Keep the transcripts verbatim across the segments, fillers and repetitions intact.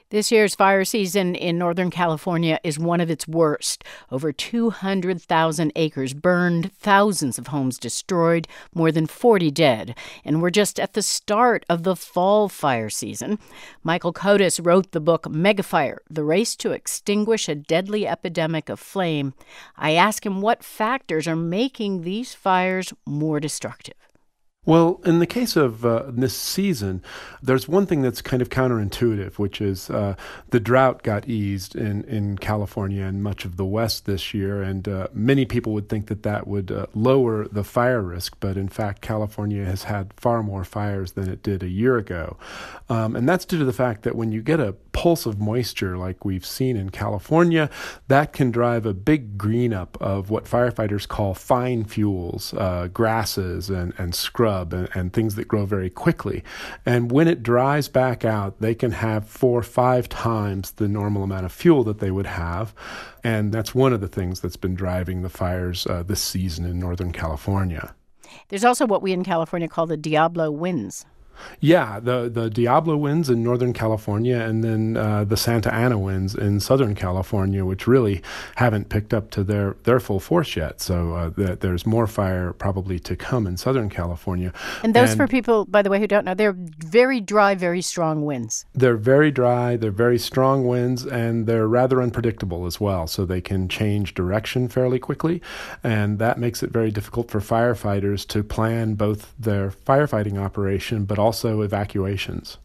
This year's fire season in Northern California is one of its worst. Over two hundred thousand acres burned, thousands of homes destroyed, more than forty dead. And we're just at the start of the fall fire season. Michael Kotis wrote the book Megafire: The Race to Extinguish a Deadly Epidemic of Flame. I ask him what factors are making these fires more destructive. Well, in the case of uh, this season, there's one thing that's kind of counterintuitive, which is uh, the drought got eased in, in California and much of the West this year, and uh, many people would think that that would uh, lower the fire risk, but in fact, California has had far more fires than it did a year ago. Um, and that's due to the fact that when you get a pulse of moisture like we've seen in California, that can drive a big green up of what firefighters call fine fuels, uh, grasses and, and scrub. And, and things that grow very quickly. And when it dries back out, they can have four or five times the normal amount of fuel that they would have. And that's one of the things that's been driving the fires uh, this season in Northern California. There's also what we in California call the Diablo winds. Yeah, the, the Diablo winds in Northern California and then uh, the Santa Ana winds in Southern California, which really haven't picked up to their, their full force yet. So uh, th- there's more fire probably to come in Southern California. And those, and for people, by the way, who don't know, they're very dry, very strong winds. They're very dry, they're very strong winds, and they're rather unpredictable as well. So they can change direction fairly quickly, and that makes it very difficult for firefighters to plan both their firefighting operation but also also evacuations.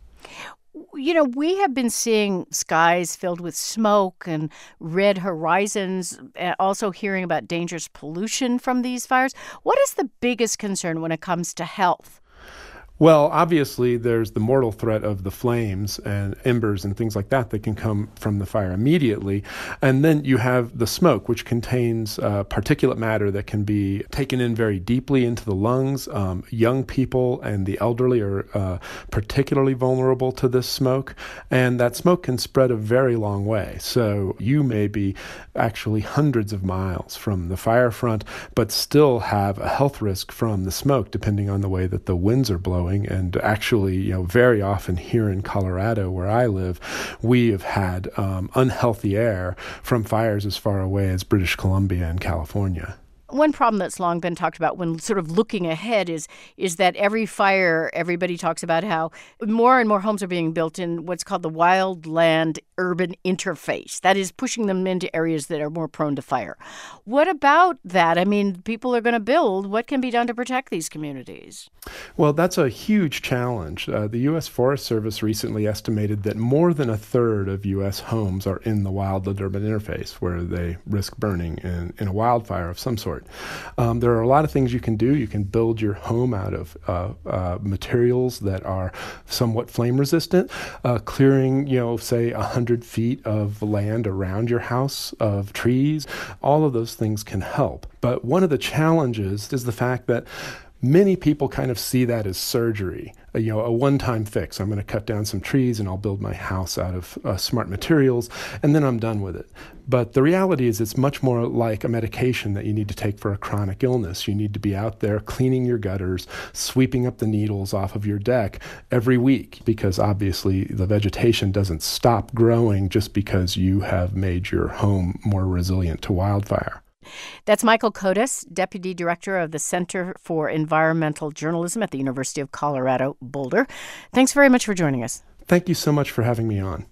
You know, we have been seeing skies filled with smoke and red horizons, also hearing about dangerous pollution from these fires. What is the biggest concern when it comes to health? Well, obviously, there's the mortal threat of the flames and embers and things like that that can come from the fire immediately. And then you have the smoke, which contains uh, particulate matter that can be taken in very deeply into the lungs. Um, young people and the elderly are uh, particularly vulnerable to this smoke. And that smoke can spread a very long way. So you may be actually hundreds of miles from the fire front, but still have a health risk from the smoke, depending on the way that the winds are blowing. And actually, you know, very often here in Colorado, where I live, we have had um, unhealthy air from fires as far away as British Columbia and California. One problem that's long been talked about when sort of looking ahead is is that every fire, everybody talks about how more and more homes are being built in what's called the wildland urban interface. That is pushing them into areas that are more prone to fire. What about that? I mean, people are going to build. What can be done to protect these communities? Well, that's a huge challenge. Uh, the U S Forest Service recently estimated that more than a third of U S homes are in the wildland urban interface, where they risk burning in, in a wildfire of some sort. Um, there are a lot of things you can do. You can build your home out of uh, uh, materials that are somewhat flame resistant, uh, clearing, you know, say one hundred feet of land around your house of trees. All of those things can help. But one of the challenges is the fact that many people kind of see that as surgery, a, you know, a one-time fix. I'm going to cut down some trees and I'll build my house out of uh, smart materials, and then I'm done with it. But the reality is it's much more like a medication that you need to take for a chronic illness. You need to be out there cleaning your gutters, sweeping up the needles off of your deck every week, because obviously the vegetation doesn't stop growing just because you have made your home more resilient to wildfire. That's Michael Kotis, Deputy Director of the Center for Environmental Journalism at the University of Colorado, Boulder. Thanks very much for joining us. Thank you so much for having me on.